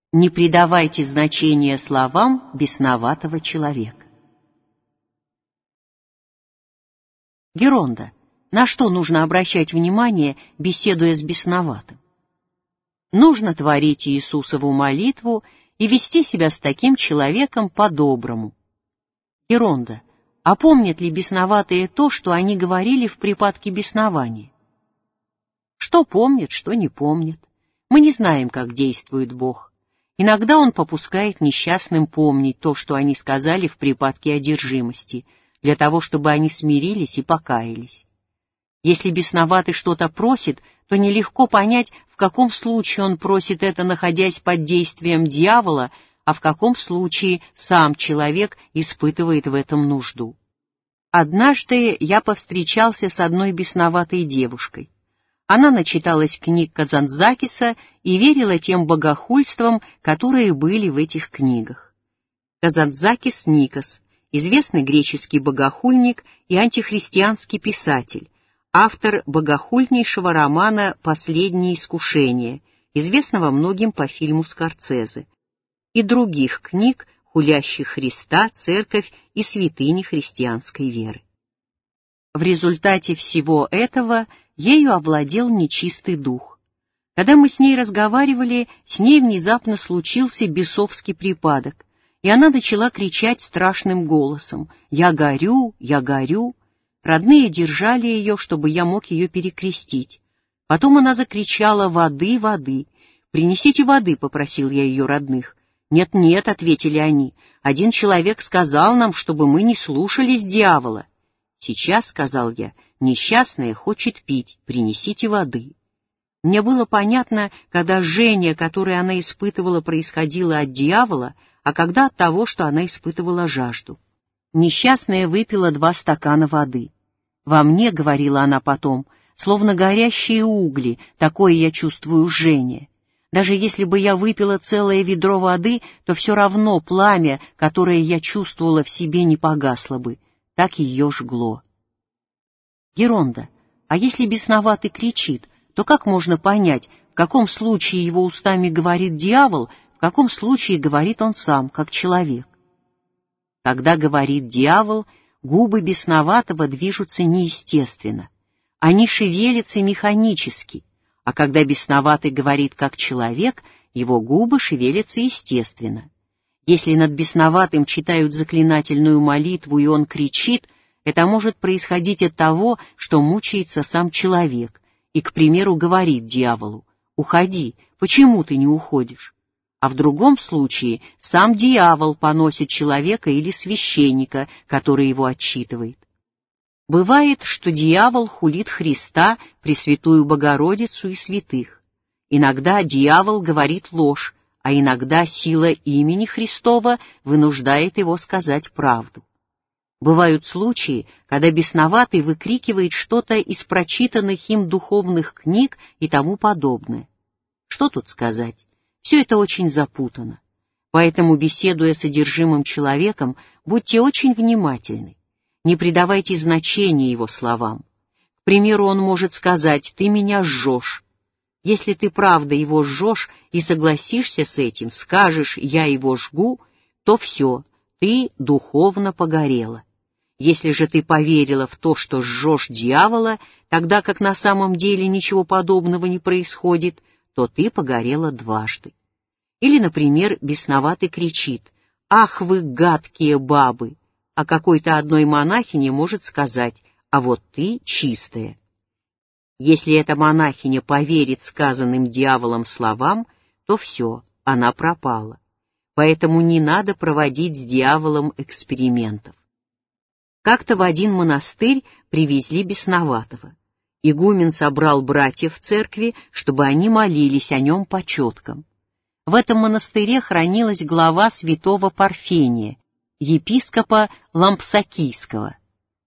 Не придавайте значения словам бесноватого человека. Геронда. На что нужно обращать внимание, беседуя с бесноватым? Нужно творить Иисусову молитву и вести себя с таким человеком по-доброму. Геронда. А помнят ли бесноватые то, что они говорили в припадке беснования? Что помнят, что не помнят. Мы не знаем, как действует Бог. Иногда Он попускает несчастным помнить то, что они сказали в припадке одержимости, для того, чтобы они смирились и покаялись. Если бесноватый что-то просит, то нелегко понять, в каком случае он просит это, находясь под действием дьявола, а в каком случае сам человек испытывает в этом нужду. Однажды я повстречался с одной бесноватой девушкой. Она начиталась книг Казанцзакиса и верила тем богохульствам, которые были в этих книгах. Казанцзакис Никос, известный греческий богохульник и антихристианский писатель, автор богохульнейшего романа «Последнее искушение», известного многим по фильму Скорсезе, и других книг, хулящих Христа, церковь и святыни христианской веры. В результате всего этого ею овладел нечистый дух. Когда мы с ней разговаривали, с ней внезапно случился бесовский припадок, и она начала кричать страшным голосом: «Я горю, я горю!» Родные держали ее, чтобы я мог ее перекрестить. Потом она закричала: «Воды, воды!» «Принесите воды», — попросил я ее родных. «Нет-нет», — ответили они, — «один человек сказал нам, чтобы мы не слушались дьявола». «Сейчас», — сказал я, — «несчастная хочет пить, принесите воды». Мне было понятно, когда жжение, которое она испытывала, происходило от дьявола, а когда от того, что она испытывала жажду. Несчастная выпила 2 стакана воды. «Во мне, — говорила она потом, — словно горящие угли, такое я чувствую жжение. Даже если бы я выпила целое ведро воды, то все равно пламя, которое я чувствовала в себе, не погасло бы. Так ее жгло». Геронда. А если бесноватый кричит, то как можно понять, в каком случае его устами говорит дьявол, в каком случае говорит он сам, как человек? Когда говорит дьявол, губы бесноватого движутся неестественно. Они шевелятся механически, а когда бесноватый говорит как человек, его губы шевелятся естественно. Если над бесноватым читают заклинательную молитву, и он кричит, это может происходить от того, что мучается сам человек, и, к примеру, говорит дьяволу: «Уходи, почему ты не уходишь?» А в другом случае сам дьявол поносит человека или священника, который его отчитывает. Бывает, что дьявол хулит Христа, Пресвятую Богородицу и святых. Иногда дьявол говорит ложь, а иногда сила имени Христова вынуждает его сказать правду. Бывают случаи, когда бесноватый выкрикивает что-то из прочитанных им духовных книг и тому подобное. Что тут сказать? Все это очень запутано. Поэтому, беседуя с одержимым человеком, будьте очень внимательны. Не придавайте значения его словам. К примеру, он может сказать: «Ты меня жжешь». Если ты правда его жжешь и согласишься с этим, скажешь: «Я его жгу», то все, ты духовно погорела. Если же ты поверила в то, что жжешь дьявола, тогда как на самом деле ничего подобного не происходит, то ты погорела дважды. Или, например, бесноватый кричит: «Ах вы, гадкие бабы!» А какой-то одной монахине может сказать: «А вот ты чистая». Если эта монахиня поверит сказанным дьяволом словам, то все, она пропала. Поэтому не надо проводить с дьяволом экспериментов. Как-то в один монастырь привезли бесноватого. Игумен собрал братьев в церкви, чтобы они молились о нем по четкам. В этом монастыре хранилась глава святого Парфения, епископа Лампсакийского.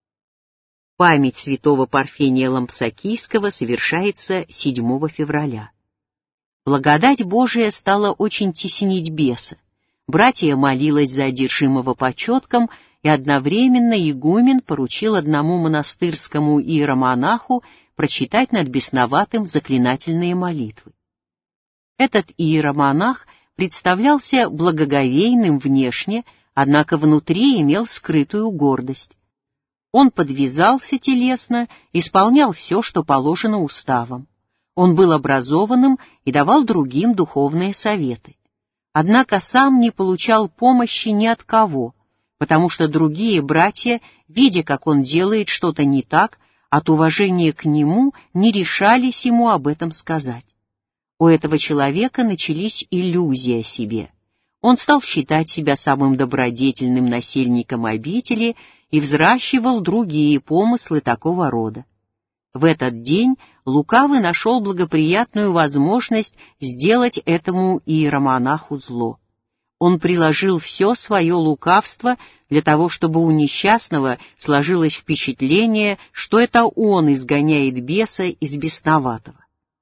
Память святого Парфения Лампсакийского совершается 7 февраля. Благодать Божия стала очень теснить беса. Братья молилась за одержимого по четкам, и одновременно игумен поручил одному монастырскому иеромонаху прочитать над бесноватым заклинательные молитвы. Этот иеромонах представлялся благоговейным внешне, однако внутри имел скрытую гордость. Он подвязался телесно, исполнял все, что положено уставом. Он был образованным и давал другим духовные советы. Однако сам не получал помощи ни от кого, потому что другие братья, видя, как он делает что-то не так, от уважения к нему не решались ему об этом сказать. У этого человека начались иллюзии о себе. Он стал считать себя самым добродетельным насельником обители и взращивал другие помыслы такого рода. В этот день лукавый нашел благоприятную возможность сделать этому иеромонаху зло. Он приложил все свое лукавство для того, чтобы у несчастного сложилось впечатление, что это он изгоняет беса из бесноватого.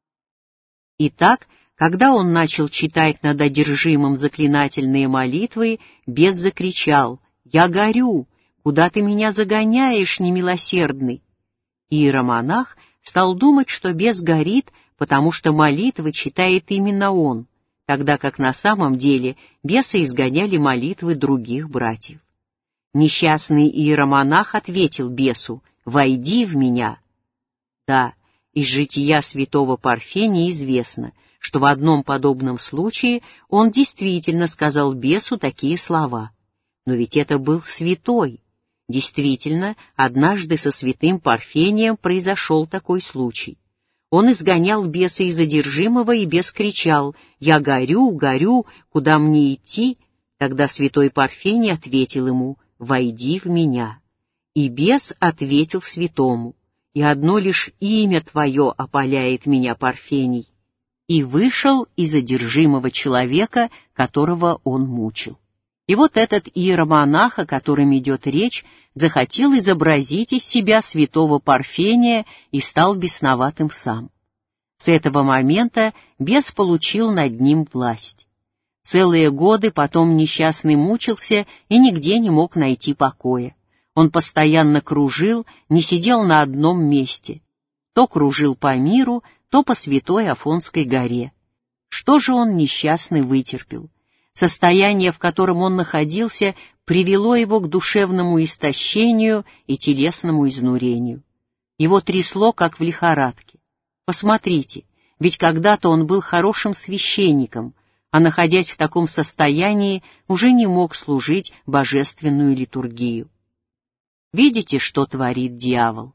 Итак, когда он начал читать над одержимым заклинательные молитвы, бес закричал: «Я горю! Куда ты меня загоняешь, немилосердный?» Иеромонах стал думать, что бес горит, потому что молитвы читает именно он, тогда как на самом деле бесы изгоняли молитвы других братьев. Несчастный иеромонах ответил бесу: «Войди в меня». Да, из жития святого Парфения известно, что в одном подобном случае он действительно сказал бесу такие слова. Но ведь это был святой. Действительно, однажды со святым Парфением произошел такой случай. Он изгонял беса из одержимого, и бес кричал: «Я горю, горю, куда мне идти?» Тогда святой Парфений ответил ему: «Войди в меня». И бес ответил святому: «И одно лишь имя твое опаляет меня, Парфений». И вышел из одержимого человека, которого он мучил. И вот этот иеромонах, о котором идет речь, захотел изобразить из себя святого Парфения и стал бесноватым сам. С этого момента бес получил над ним власть. Целые годы потом несчастный мучился и нигде не мог найти покоя. Он постоянно кружил, не сидел на одном месте. То кружил по миру, то по святой Афонской горе. Что же он, несчастный, вытерпел? Состояние, в котором он находился, привело его к душевному истощению и телесному изнурению. Его трясло, как в лихорадке. Посмотрите, ведь когда-то он был хорошим священником, а, находясь в таком состоянии, уже не мог служить божественную литургию. Видите, что творит дьявол?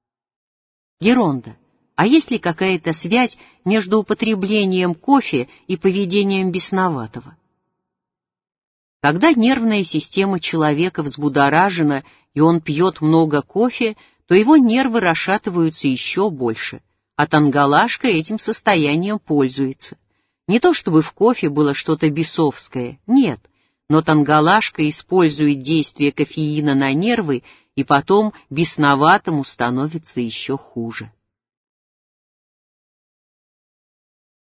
Геронда, а есть ли какая-то связь между употреблением кофе и поведением бесноватого? Когда нервная система человека взбудоражена, и он пьет много кофе, то его нервы расшатываются еще больше, а Тангалашка этим состоянием пользуется. Не то чтобы в кофе было что-то бесовское, нет, но Тангалашка использует действие кофеина на нервы, и потом бесноватому становится еще хуже.